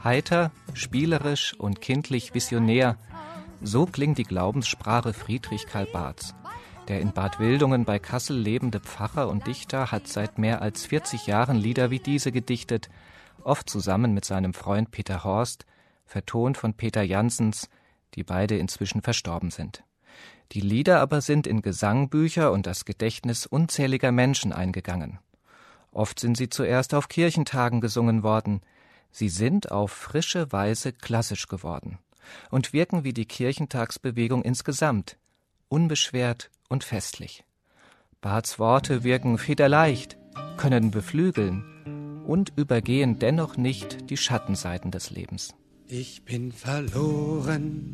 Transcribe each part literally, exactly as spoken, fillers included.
Heiter, spielerisch und kindlich visionär. So klingt die Glaubenssprache Friedrich Karl Barths. Der in Bad Wildungen bei Kassel lebende Pfarrer und Dichter hat seit mehr als vierzig Jahren Lieder wie diese gedichtet, oft zusammen mit seinem Freund Peter Horst, vertont von Peter Janssens, die beide inzwischen verstorben sind. Die Lieder aber sind in Gesangbücher und das Gedächtnis unzähliger Menschen eingegangen. Oft sind sie zuerst auf Kirchentagen gesungen worden. Sie sind auf frische Weise klassisch geworden und wirken wie die Kirchentagsbewegung insgesamt, unbeschwert und festlich. Barths Worte wirken federleicht, können beflügeln und übergehen dennoch nicht die Schattenseiten des Lebens. Ich bin verloren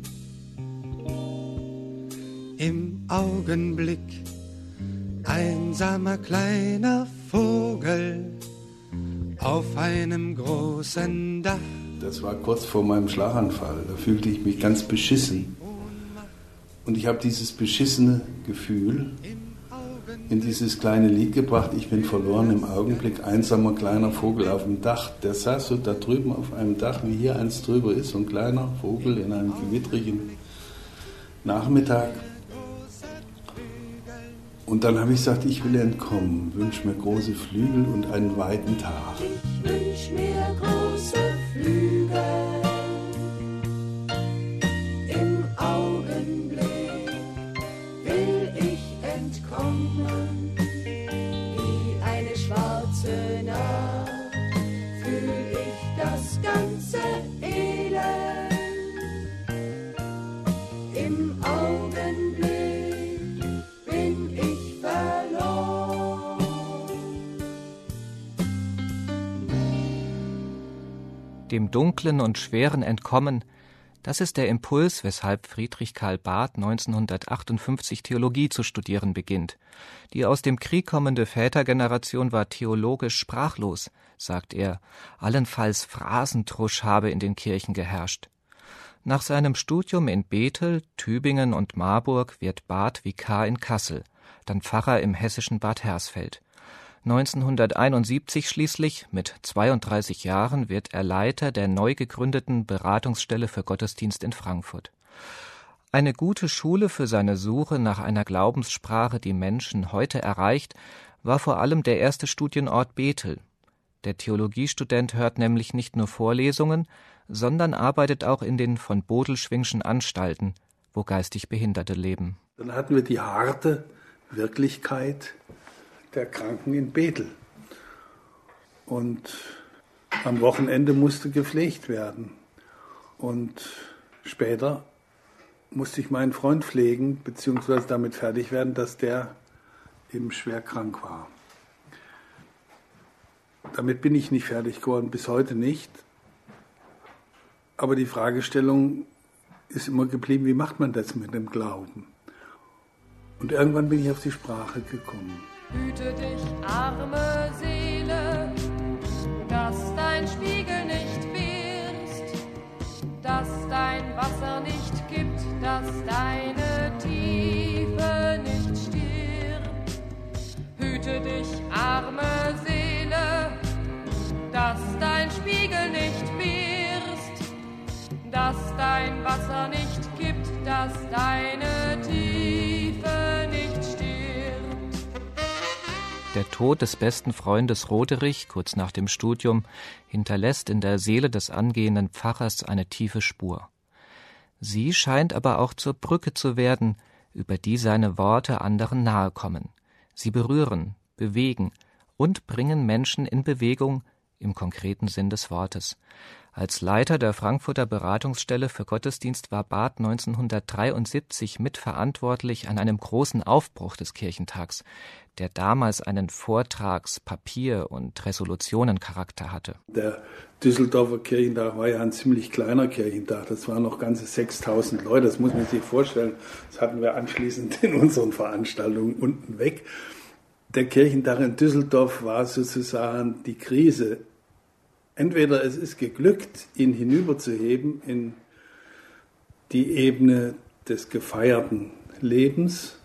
im Augenblick, einsamer kleiner Vogel auf einem großen Dach. Das war kurz vor meinem Schlaganfall. Da fühlte ich mich ganz beschissen. Und ich habe dieses beschissene Gefühl in dieses kleine Lied gebracht. Ich bin verloren im Augenblick, einsamer kleiner Vogel auf dem Dach. Der saß so da drüben auf einem Dach, wie hier eins drüber ist, so ein kleiner Vogel in einem gewittrigen Nachmittag. Und dann habe ich gesagt, ich will entkommen, wünsche mir große Flügel und einen weiten Tag. Ich wünsche mir große Flügel im Augenblick, will ich entkommen, wie eine schwarze Nacht, fühl ich das ganze Elend im Augenblick. Dem Dunklen und Schweren entkommen, das ist der Impuls, weshalb Friedrich Karl Barth neunzehnhundertachtundfünfzig Theologie zu studieren beginnt. Die aus dem Krieg kommende Vätergeneration war theologisch sprachlos, sagt er, allenfalls Phrasentrusch habe in den Kirchen geherrscht. Nach seinem Studium in Bethel, Tübingen und Marburg wird Barth Vikar in Kassel, dann Pfarrer im hessischen Bad Hersfeld. neunzehnhunderteinundsiebzig schließlich, mit zweiunddreißig Jahren, wird er Leiter der neu gegründeten Beratungsstelle für Gottesdienst in Frankfurt. Eine gute Schule für seine Suche nach einer Glaubenssprache, die Menschen heute erreicht, war vor allem der erste Studienort Bethel. Der Theologiestudent hört nämlich nicht nur Vorlesungen, sondern arbeitet auch in den von Bodelschwingschen Anstalten, wo geistig Behinderte leben. Dann hatten wir die harte Wirklichkeit der Kranken in Bethel. Und am Wochenende musste gepflegt werden. Und später musste ich meinen Freund pflegen, beziehungsweise damit fertig werden, dass der eben schwer krank war. Damit bin ich nicht fertig geworden, bis heute nicht. Aber die Fragestellung ist immer geblieben, wie macht man das mit dem Glauben? Und irgendwann bin ich auf die Sprache gekommen. Hüte dich, arme Seele, dass dein Spiegel nicht wirst, dass dein Wasser nicht kippt, dass deine Tiefe nicht stirbt. Hüte dich, arme Seele, dass dein Spiegel nicht wirst, dass dein Wasser nicht kippt, dass deine Tiefe nicht stirbt. Der Tod des besten Freundes Roderich, kurz nach dem Studium, hinterlässt in der Seele des angehenden Pfarrers eine tiefe Spur. Sie scheint aber auch zur Brücke zu werden, über die seine Worte anderen nahe kommen. Sie berühren, bewegen und bringen Menschen in Bewegung im konkreten Sinn des Wortes. Als Leiter der Frankfurter Beratungsstelle für Gottesdienst war Barth neunzehnhundertdreiundsiebzig mitverantwortlich an einem großen Aufbruch des Kirchentags, der damals einen Vortrags-, Papier- und Resolutionencharakter hatte. Der Düsseldorfer Kirchentag war ja ein ziemlich kleiner Kirchentag. Das waren noch ganze sechstausend Leute, das muss man sich vorstellen. Das hatten wir anschließend in unseren Veranstaltungen unten weg. Der Kirchentag in Düsseldorf war sozusagen die Krise. Entweder es ist geglückt, ihn hinüberzuheben in die Ebene des gefeierten Lebens,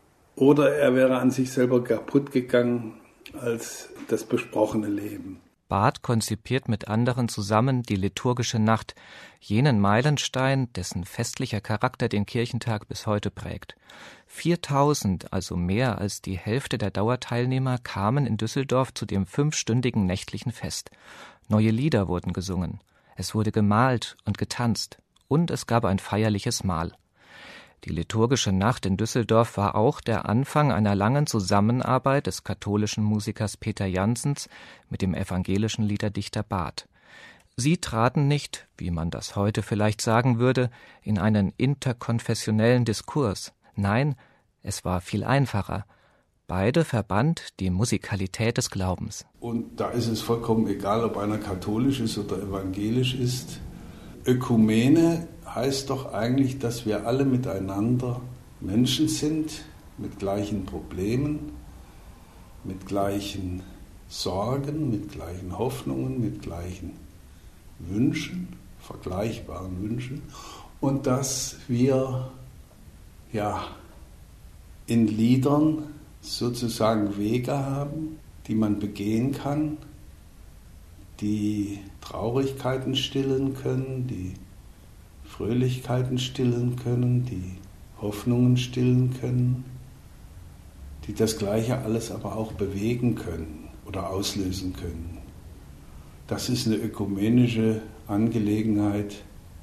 oder er wäre an sich selber kaputt gegangen als das besprochene Leben. Barth konzipiert mit anderen zusammen die liturgische Nacht, jenen Meilenstein, dessen festlicher Charakter den Kirchentag bis heute prägt. viertausend, also mehr als die Hälfte der Dauerteilnehmer, kamen in Düsseldorf zu dem fünfstündigen nächtlichen Fest. Neue Lieder wurden gesungen, es wurde gemalt und getanzt und es gab ein feierliches Mahl. Die liturgische Nacht in Düsseldorf war auch der Anfang einer langen Zusammenarbeit des katholischen Musikers Peter Janssens mit dem evangelischen Liederdichter Barth. Sie traten nicht, wie man das heute vielleicht sagen würde, in einen interkonfessionellen Diskurs. Nein, es war viel einfacher. Beide verband die Musikalität des Glaubens. Und da ist es vollkommen egal, ob einer katholisch ist oder evangelisch ist. Ökumene heißt doch eigentlich, dass wir alle miteinander Menschen sind, mit gleichen Problemen, mit gleichen Sorgen, mit gleichen Hoffnungen, mit gleichen Wünschen, vergleichbaren Wünschen. Und dass wir ja, in Liedern sozusagen Wege haben, die man begehen kann, die Traurigkeiten stillen können, die Fröhlichkeiten stillen können, die Hoffnungen stillen können, die das Gleiche alles aber auch bewegen können oder auslösen können. Das ist eine ökumenische Angelegenheit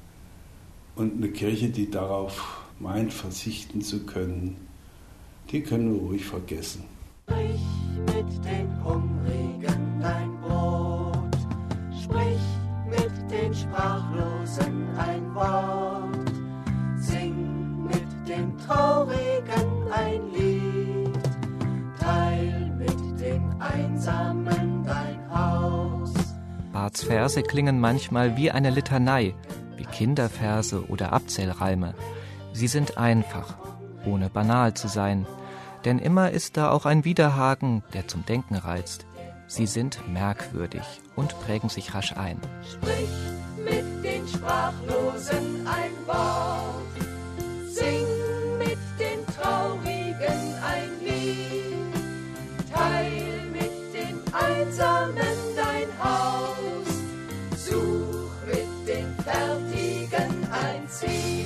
und eine Kirche, die darauf meint, verzichten zu können, die können wir ruhig vergessen. Sprich mit den Hungrigen dein Brot, sprich mit den Sprachlosen ein Wort, sing mit den Traurigen ein Lied, teil mit den Einsamen dein Haus. Barths Verse klingen manchmal wie eine Litanei, wie Kinderverse oder Abzählreime. Sie sind einfach, ohne banal zu sein, denn immer ist da auch ein Widerhaken, der zum Denken reizt. Sie sind merkwürdig und prägen sich rasch ein. Sprich mit den Sprachlosen ein Wort, sing mit den Traurigen ein Lied, teil mit den Einsamen dein Haus, such mit den Fertigen ein Ziel.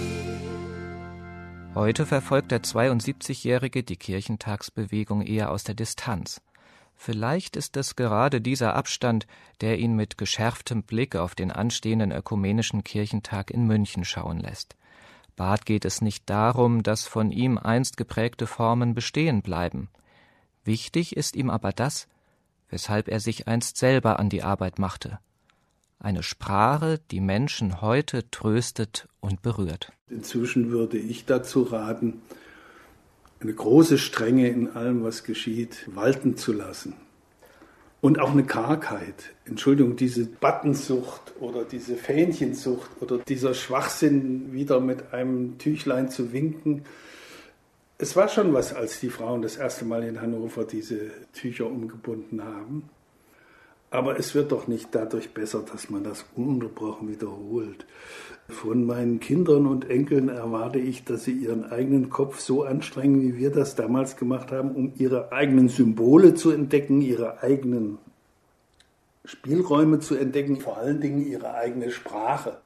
Heute verfolgt der zweiundsiebzigjährige die Kirchentagsbewegung eher aus der Distanz. Vielleicht ist es gerade dieser Abstand, der ihn mit geschärftem Blick auf den anstehenden ökumenischen Kirchentag in München schauen lässt. Barth geht es nicht darum, dass von ihm einst geprägte Formen bestehen bleiben. Wichtig ist ihm aber das, weshalb er sich einst selber an die Arbeit machte. Eine Sprache, die Menschen heute tröstet und berührt. Inzwischen würde ich dazu raten, eine große Strenge in allem, was geschieht, walten zu lassen. Und auch eine Kargheit. Entschuldigung, diese Buttonsucht oder diese Fähnchensucht oder dieser Schwachsinn, wieder mit einem Tüchlein zu winken. Es war schon was, als die Frauen das erste Mal in Hannover diese Tücher umgebunden haben. Aber es wird doch nicht dadurch besser, dass man das ununterbrochen wiederholt. Von meinen Kindern und Enkeln erwarte ich, dass sie ihren eigenen Kopf so anstrengen, wie wir das damals gemacht haben, um ihre eigenen Symbole zu entdecken, ihre eigenen Spielräume zu entdecken, vor allen Dingen ihre eigene Sprache.